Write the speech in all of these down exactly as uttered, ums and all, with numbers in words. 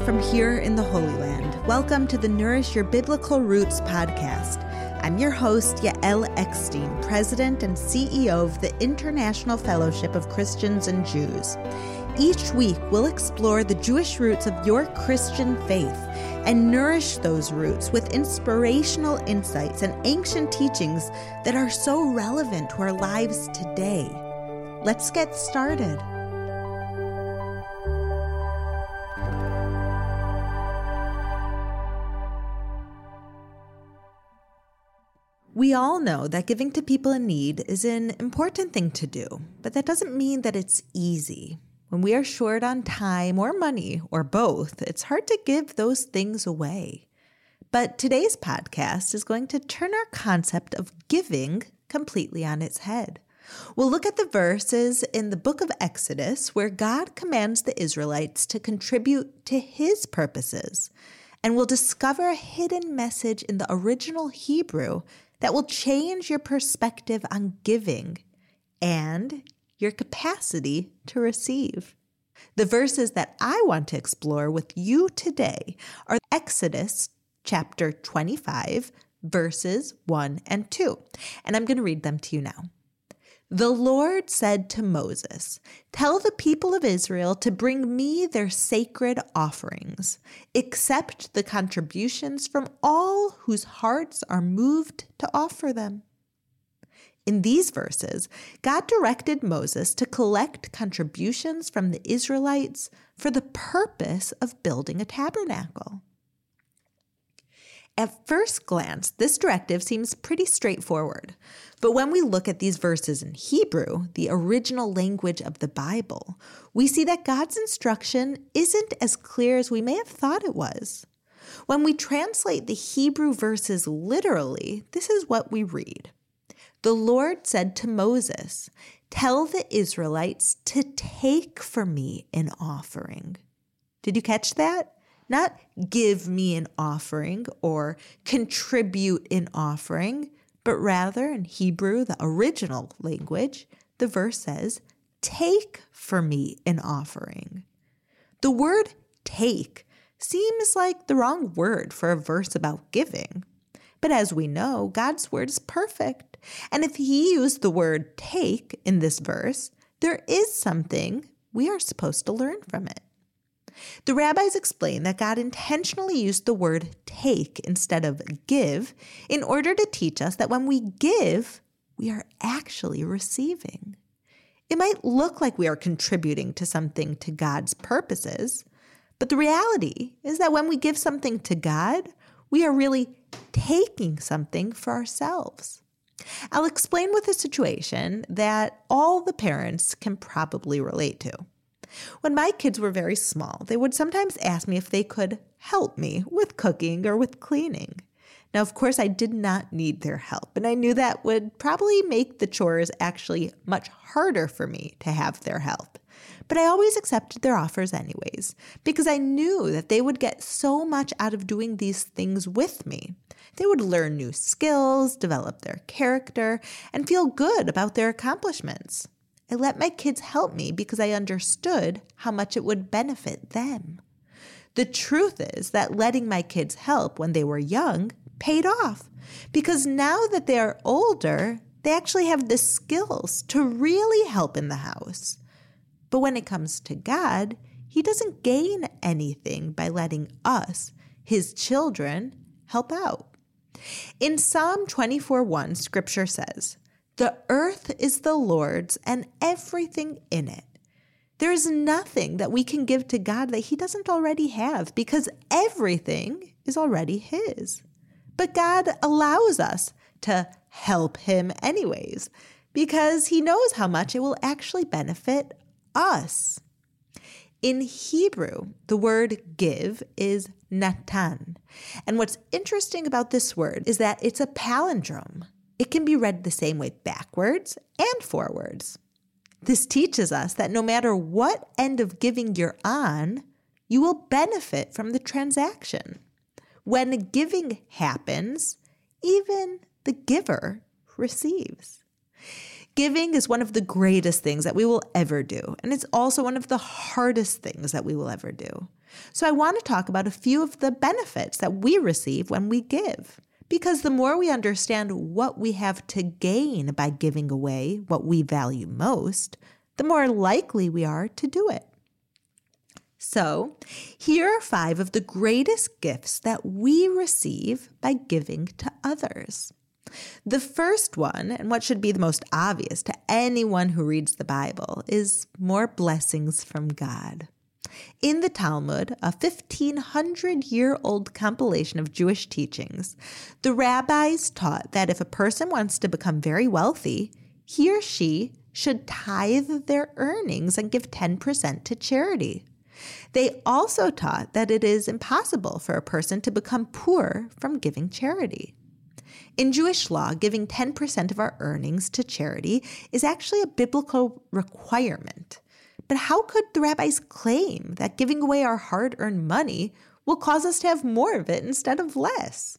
from here in the Holy Land. Welcome to the Nourish Your Biblical Roots podcast. I'm your host, Yael Eckstein, President and C E O of the International Fellowship of Christians and Jews. Each week, we'll explore the Jewish roots of your Christian faith and nourish those roots with inspirational insights and ancient teachings that are so relevant to our lives today. Let's get started. We all know that giving to people in need is an important thing to do, but that doesn't mean that it's easy. When we are short on time or money, or both, it's hard to give those things away. But today's podcast is going to turn our concept of giving completely on its head. We'll look at the verses in the book of Exodus where God commands the Israelites to contribute to His purposes, and we'll discover a hidden message in the original Hebrew that will change your perspective on giving and your capacity to receive. The verses that I want to explore with you today are Exodus chapter twenty-five, verses one and two. And I'm going to read them to you now. The Lord said to Moses, "Tell the people of Israel to bring me their sacred offerings, accept the contributions from all whose hearts are moved to offer them." In these verses, God directed Moses to collect contributions from the Israelites for the purpose of building a tabernacle. At first glance, this directive seems pretty straightforward. But when we look at these verses in Hebrew, the original language of the Bible, we see that God's instruction isn't as clear as we may have thought it was. When we translate the Hebrew verses literally, this is what we read. The Lord said to Moses, "Tell the Israelites to take for me an offering." Did you catch that? Not give me an offering or contribute an offering, but rather in Hebrew, the original language, the verse says, "Take for me an offering." The word take seems like the wrong word for a verse about giving. But as we know, God's word is perfect. And if He used the word take in this verse, there is something we are supposed to learn from it. The rabbis explain that God intentionally used the word take instead of give in order to teach us that when we give, we are actually receiving. It might look like we are contributing to something to God's purposes, but the reality is that when we give something to God, we are really taking something for ourselves. I'll explain with a situation that all the parents can probably relate to. When my kids were very small, they would sometimes ask me if they could help me with cooking or with cleaning. Now, of course, I did not need their help, and I knew that would probably make the chores actually much harder for me to have their help. But I always accepted their offers anyways, because I knew that they would get so much out of doing these things with me. They would learn new skills, develop their character, and feel good about their accomplishments. I let my kids help me because I understood how much it would benefit them. The truth is that letting my kids help when they were young paid off, because now that they are older, they actually have the skills to really help in the house. But when it comes to God, He doesn't gain anything by letting us, His children, help out. In Psalm twenty-four one, Scripture says, "The earth is the Lord's and everything in it." There is nothing that we can give to God that He doesn't already have, because everything is already His. But God allows us to help Him anyways, because He knows how much it will actually benefit us. In Hebrew, the word give is natan. And what's interesting about this word is that it's a palindrome. It can be read the same way backwards and forwards. This teaches us that no matter what end of giving you're on, you will benefit from the transaction. When giving happens, even the giver receives. Giving is one of the greatest things that we will ever do, and it's also one of the hardest things that we will ever do. So I want to talk about a few of the benefits that we receive when we give, because the more we understand what we have to gain by giving away what we value most, the more likely we are to do it. So, here are five of the greatest gifts that we receive by giving to others. The first one, and what should be the most obvious to anyone who reads the Bible, is more blessings from God. In the Talmud, a fifteen hundred year old compilation of Jewish teachings, the rabbis taught that if a person wants to become very wealthy, he or she should tithe their earnings and give ten percent to charity. They also taught that it is impossible for a person to become poor from giving charity. In Jewish law, giving ten percent of our earnings to charity is actually a biblical requirement. But how could the rabbis claim that giving away our hard-earned money will cause us to have more of it instead of less?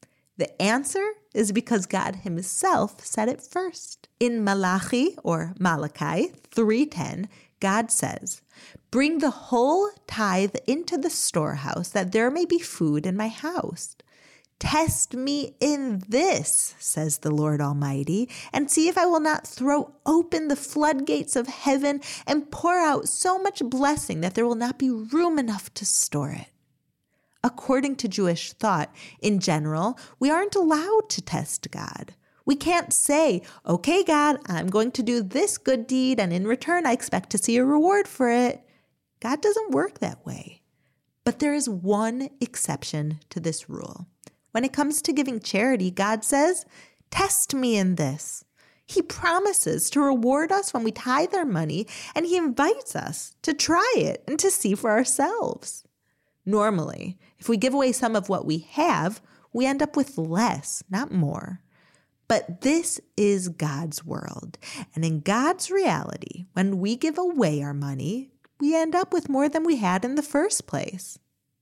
The answer is because God himself said it first. In Malachi, or Malachi three ten, God says, "Bring the whole tithe into the storehouse, that there may be food in my house. Test me in this, says the Lord Almighty, and see if I will not throw open the floodgates of heaven and pour out so much blessing that there will not be room enough to store it." According to Jewish thought, in general, we aren't allowed to test God. We can't say, "Okay, God, I'm going to do this good deed, and in return, I expect to see a reward for it." God doesn't work that way. But there is one exception to this rule. When it comes to giving charity, God says, "Test me in this." He promises to reward us when we tithe our money, and he invites us to try it and to see for ourselves. Normally, if we give away some of what we have, we end up with less, not more. But this is God's world, and in God's reality, when we give away our money, we end up with more than we had in the first place.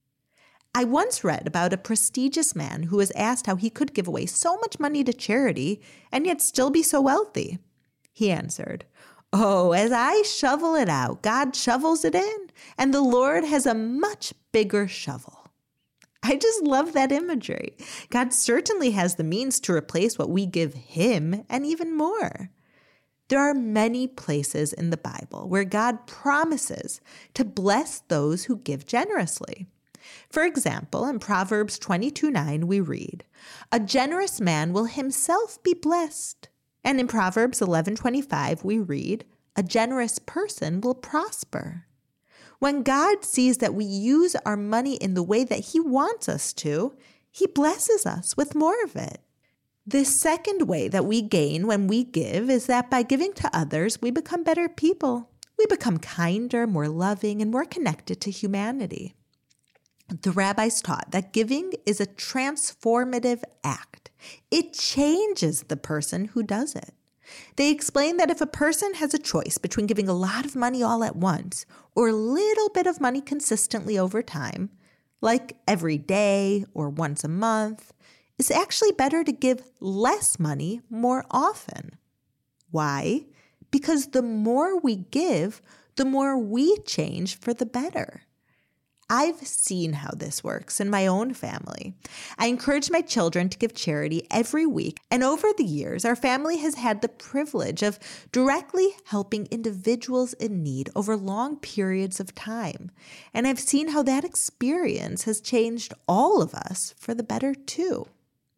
I once read about a prestigious man who was asked how he could give away so much money to charity and yet still be so wealthy. He answered, "Oh, as I shovel it out, God shovels it in, and the Lord has a much bigger shovel." I just love that imagery. God certainly has the means to replace what we give him and even more. There are many places in the Bible where God promises to bless those who give generously. For example, in Proverbs twenty-two nine, we read, "A generous man will himself be blessed." And in Proverbs eleven twenty-five, we read, "A generous person will prosper." When God sees that we use our money in the way that he wants us to, he blesses us with more of it. The second way that we gain when we give is that by giving to others, we become better people. We become kinder, more loving, and more connected to humanity. The rabbis taught that giving is a transformative act. It changes the person who does it. They explain that if a person has a choice between giving a lot of money all at once or a little bit of money consistently over time, like every day or once a month, it's actually better to give less money more often. Why? Because the more we give, the more we change for the better. I've seen how this works in my own family. I encourage my children to give charity every week, and over the years, our family has had the privilege of directly helping individuals in need over long periods of time. And I've seen how that experience has changed all of us for the better too.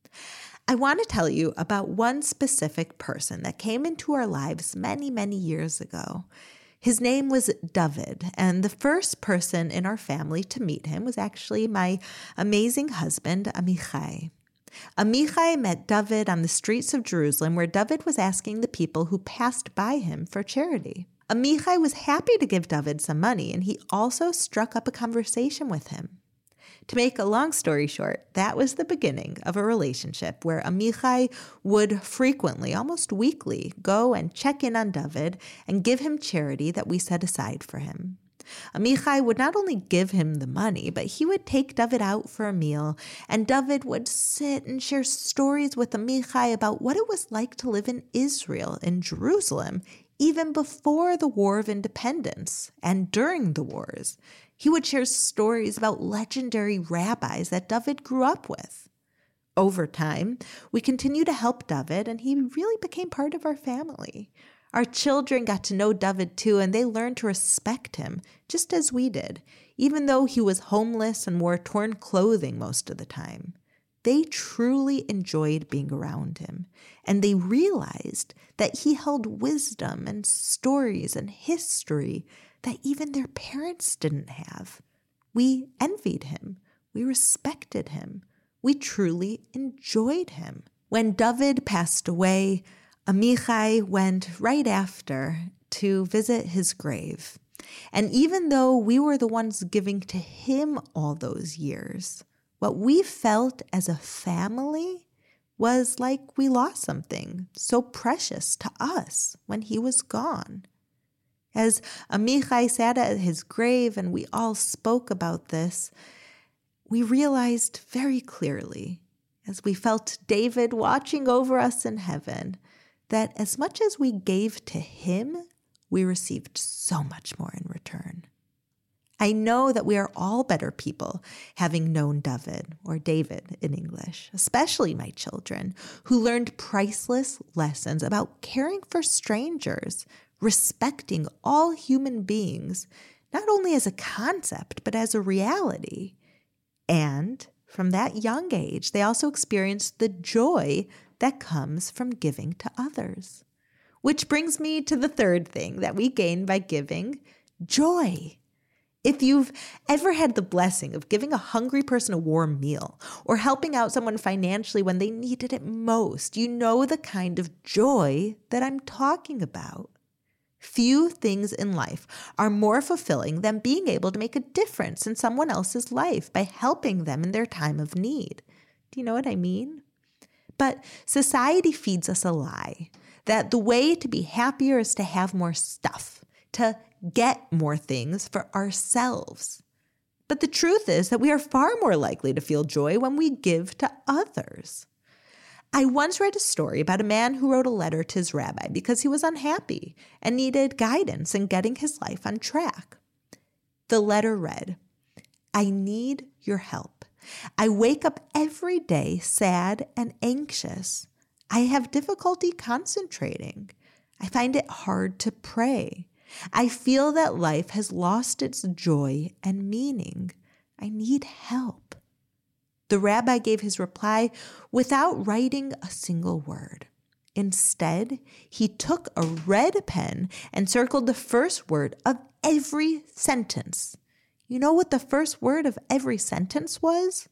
I want to tell you about one specific person that came into our lives many, many years ago. His name was David, and the first person in our family to meet him was actually my amazing husband, Amichai. Amichai met David on the streets of Jerusalem, where David was asking the people who passed by him for charity. Amichai was happy to give David some money, and he also struck up a conversation with him. To make a long story short, that was the beginning of a relationship where Amichai would frequently, almost weekly, go and check in on David and give him charity that we set aside for him. Amichai would not only give him the money, but he would take David out for a meal, and David would sit and share stories with Amichai about what it was like to live in Israel, in Jerusalem, even before the War of Independence and during the wars. He would share stories about legendary rabbis that David grew up with. Over time, we continued to help David, and he really became part of our family. Our children got to know David too, and they learned to respect him, just as we did, even though he was homeless and wore torn clothing most of the time. They truly enjoyed being around him, and they realized that he held wisdom and stories and history that even their parents didn't have. We envied him. We respected him. We truly enjoyed him. When David passed away, Amichai went right after to visit his grave. And even though we were the ones giving to him all those years, what we felt as a family was like we lost something so precious to us when he was gone. As Amichai sat at his grave and we all spoke about this, we realized very clearly, as we felt David watching over us in heaven, that as much as we gave to him, we received so much more in return. I know that we are all better people having known David, or David in English, especially my children, who learned priceless lessons about caring for strangers, respecting all human beings, not only as a concept, but as a reality. And from that young age, they also experienced the joy that comes from giving to others. Which brings me to the third thing that we gain by giving, joy. If you've ever had the blessing of giving a hungry person a warm meal or helping out someone financially when they needed it most, you know the kind of joy that I'm talking about. Few things in life are more fulfilling than being able to make a difference in someone else's life by helping them in their time of need. Do you know what I mean? But society feeds us a lie that the way to be happier is to have more stuff, to get more things for ourselves. But the truth is that we are far more likely to feel joy when we give to others. I once read a story about a man who wrote a letter to his rabbi because he was unhappy and needed guidance in getting his life on track. The letter read, "I need your help. I wake up every day sad and anxious. I have difficulty concentrating. I find it hard to pray. I feel that life has lost its joy and meaning. I need help." The rabbi gave his reply without writing a single word. Instead, he took a red pen and circled the first word of every sentence. You know what the first word of every sentence was?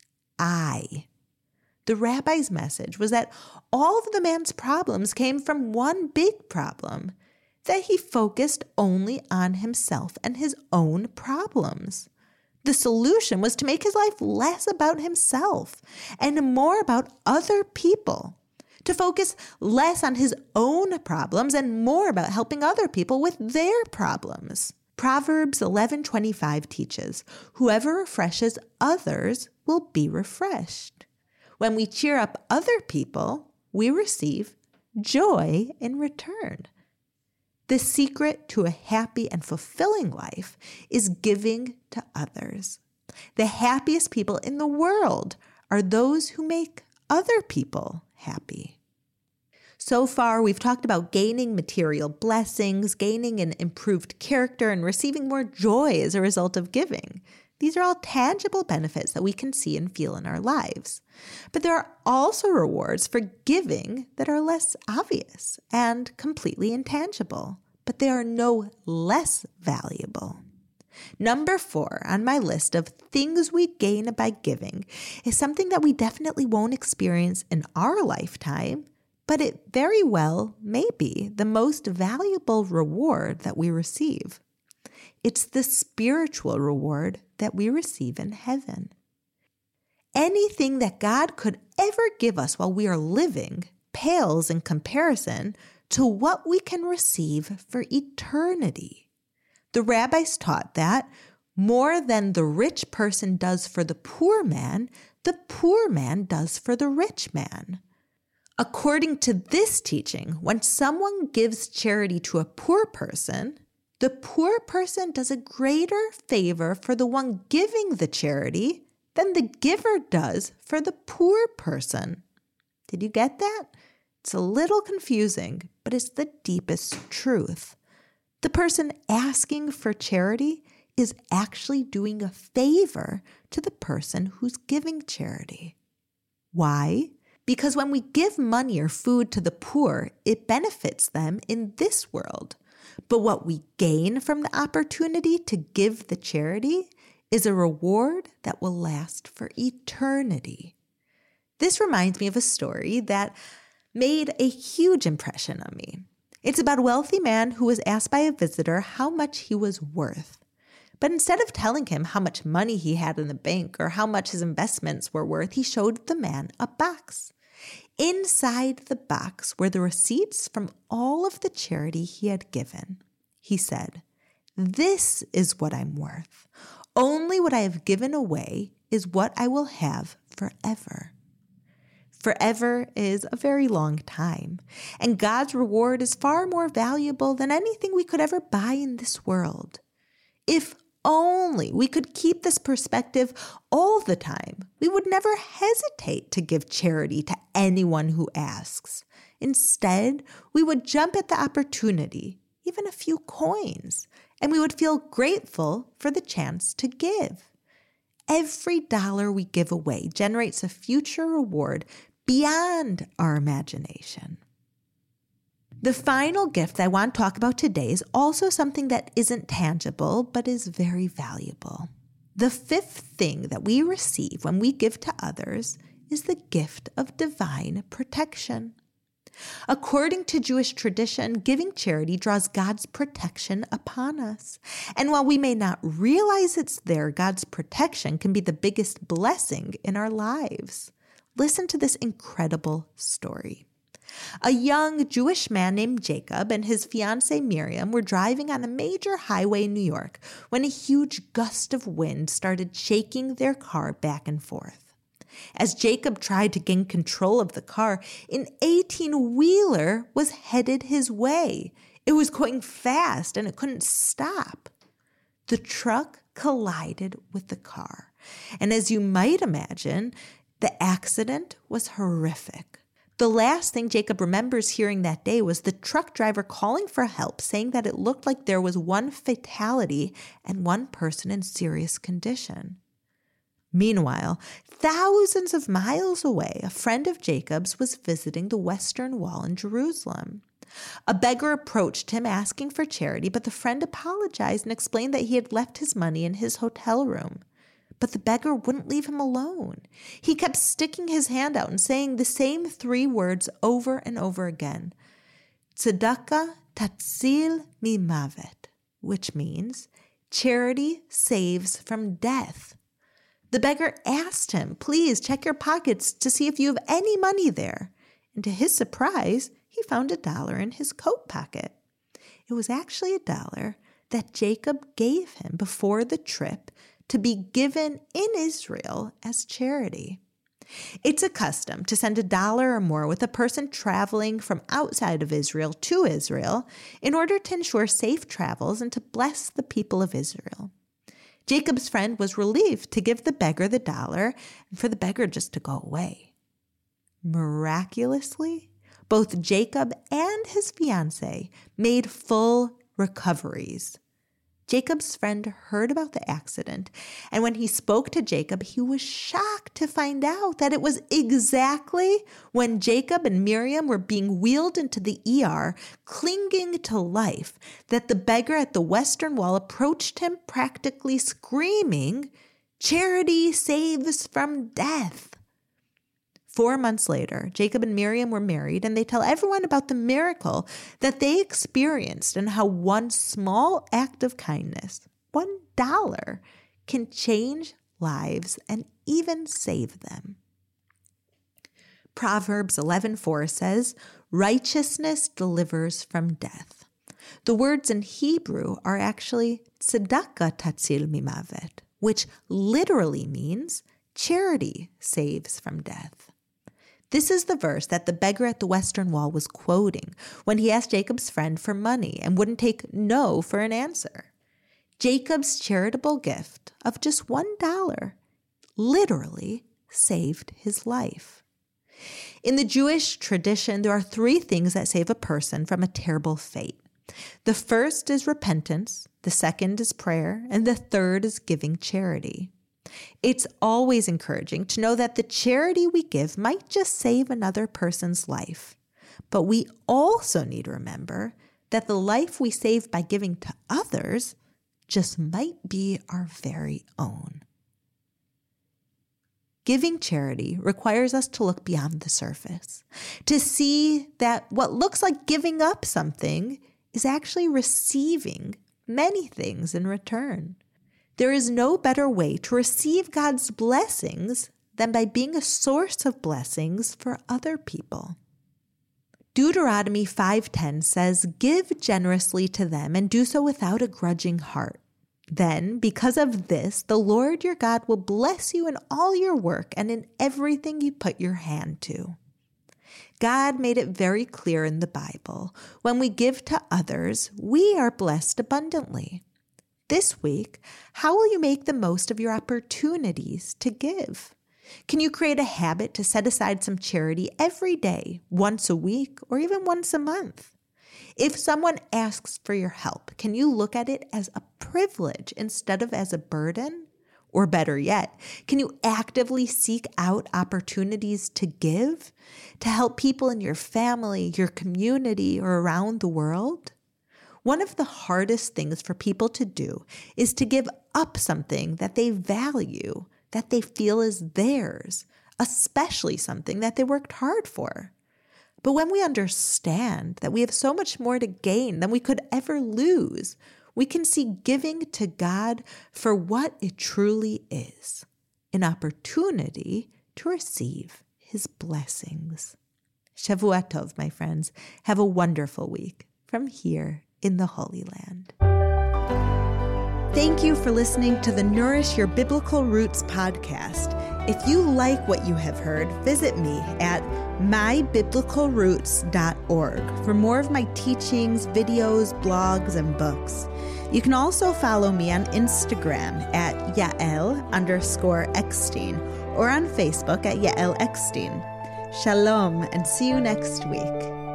I. The rabbi's message was that all of the man's problems came from one big problem, that he focused only on himself and his own problems. The solution was to make his life less about himself and more about other people, to focus less on his own problems and more about helping other people with their problems. Proverbs eleven twenty-five teaches, "Whoever refreshes others will be refreshed." When we cheer up other people, we receive joy in return. The secret to a happy and fulfilling life is giving to others. The happiest people in the world are those who make other people happy. So far, we've talked about gaining material blessings, gaining an improved character, and receiving more joy as a result of giving. These are all tangible benefits that we can see and feel in our lives. But there are also rewards for giving that are less obvious and completely intangible, but they are no less valuable. Number four on my list of things we gain by giving is something that we definitely won't experience in our lifetime, but it very well may be the most valuable reward that we receive. It's the spiritual reward that we receive in heaven. Anything that God could ever give us while we are living pales in comparison to what we can receive for eternity. The rabbis taught that more than the rich person does for the poor man, the poor man does for the rich man. According to this teaching, when someone gives charity to a poor person, the poor person does a greater favor for the one giving the charity than the giver does for the poor person. Did you get that? It's a little confusing, but it's the deepest truth. The person asking for charity is actually doing a favor to the person who's giving charity. Why? Because when we give money or food to the poor, it benefits them in this world. But what we gain from the opportunity to give the charity is a reward that will last for eternity. This reminds me of a story that made a huge impression on me. It's about a wealthy man who was asked by a visitor how much he was worth. But instead of telling him how much money he had in the bank or how much his investments were worth, he showed the man a box. Inside the box were the receipts from all of the charity he had given. He said, "This is what I'm worth. Only what I have given away is what I will have forever." Forever is a very long time, and God's reward is far more valuable than anything we could ever buy in this world. If only we could keep this perspective all the time, we would never hesitate to give charity to anyone who asks. Instead, we would jump at the opportunity, even a few coins, and we would feel grateful for the chance to give. Every dollar we give away generates a future reward beyond our imagination. The final gift I want to talk about today is also something that isn't tangible, but is very valuable. The fifth thing that we receive when we give to others is the gift of divine protection. According to Jewish tradition, giving charity draws God's protection upon us. And while we may not realize it's there, God's protection can be the biggest blessing in our lives. Listen to this incredible story. A young Jewish man named Jacob and his fiancée Miriam were driving on a major highway in New York when a huge gust of wind started shaking their car back and forth. As Jacob tried to gain control of the car, an eighteen-wheeler was headed his way. It was going fast and it couldn't stop. The truck collided with the car, and as you might imagine, the accident was horrific. The last thing Jacob remembers hearing that day was the truck driver calling for help, saying that it looked like there was one fatality and one person in serious condition. Meanwhile, thousands of miles away, a friend of Jacob's was visiting the Western Wall in Jerusalem. A beggar approached him asking for charity, but the friend apologized and explained that he had left his money in his hotel room. But the beggar wouldn't leave him alone. He kept sticking his hand out and saying the same three words over and over again. Tzedakah tatzil mimavet, which means charity saves from death. The beggar asked him, please check your pockets to see if you have any money there. And to his surprise, he found a dollar in his coat pocket. It was actually a dollar that Jacob gave him before the trip to be given in Israel as charity. It's a custom to send a dollar or more with a person traveling from outside of Israel to Israel in order to ensure safe travels and to bless the people of Israel. Jacob's friend was relieved to give the beggar the dollar and for the beggar just to go away. Miraculously, both Jacob and his fiancée made full recoveries. Jacob's friend heard about the accident, and when he spoke to Jacob, he was shocked to find out that it was exactly when Jacob and Miriam were being wheeled into the E R, clinging to life, that the beggar at the Western Wall approached him practically screaming, "Charity saves from death." Four months later, Jacob and Miriam were married, and they tell everyone about the miracle that they experienced and how one small act of kindness, one dollar, can change lives and even save them. Proverbs eleven four says, "Righteousness delivers from death." The words in Hebrew are actually tzedakah tatzil mimavet, which literally means charity saves from death. This is the verse that the beggar at the Western Wall was quoting when he asked Jacob's friend for money and wouldn't take no for an answer. Jacob's charitable gift of just one dollar literally saved his life. In the Jewish tradition, there are three things that save a person from a terrible fate. The first is repentance, the second is prayer, and the third is giving charity. It's always encouraging to know that the charity we give might just save another person's life. But we also need to remember that the life we save by giving to others just might be our very own. Giving charity requires us to look beyond the surface, to see that what looks like giving up something is actually receiving many things in return. There is no better way to receive God's blessings than by being a source of blessings for other people. Deuteronomy five ten says, "Give generously to them and do so without a grudging heart. Then, because of this, the Lord your God will bless you in all your work and in everything you put your hand to." God made it very clear in the Bible, when we give to others, we are blessed abundantly. This week, how will you make the most of your opportunities to give? Can you create a habit to set aside some charity every day, once a week, or even once a month? If someone asks for your help, can you look at it as a privilege instead of as a burden? Or better yet, can you actively seek out opportunities to give, to help people in your family, your community, or around the world? One of the hardest things for people to do is to give up something that they value, that they feel is theirs, especially something that they worked hard for. But when we understand that we have so much more to gain than we could ever lose, we can see giving to God for what it truly is, an opportunity to receive His blessings. Shavua Tov, my friends. Have a wonderful week from here in the Holy Land. Thank you for listening to the Nourish Your Biblical Roots podcast. If you like what you have heard, visit me at my biblical roots dot org for more of my teachings, videos, blogs, and books. You can also follow me on Instagram at Yael underscore Eckstein or on Facebook at Yael Eckstein. Shalom and see you next week.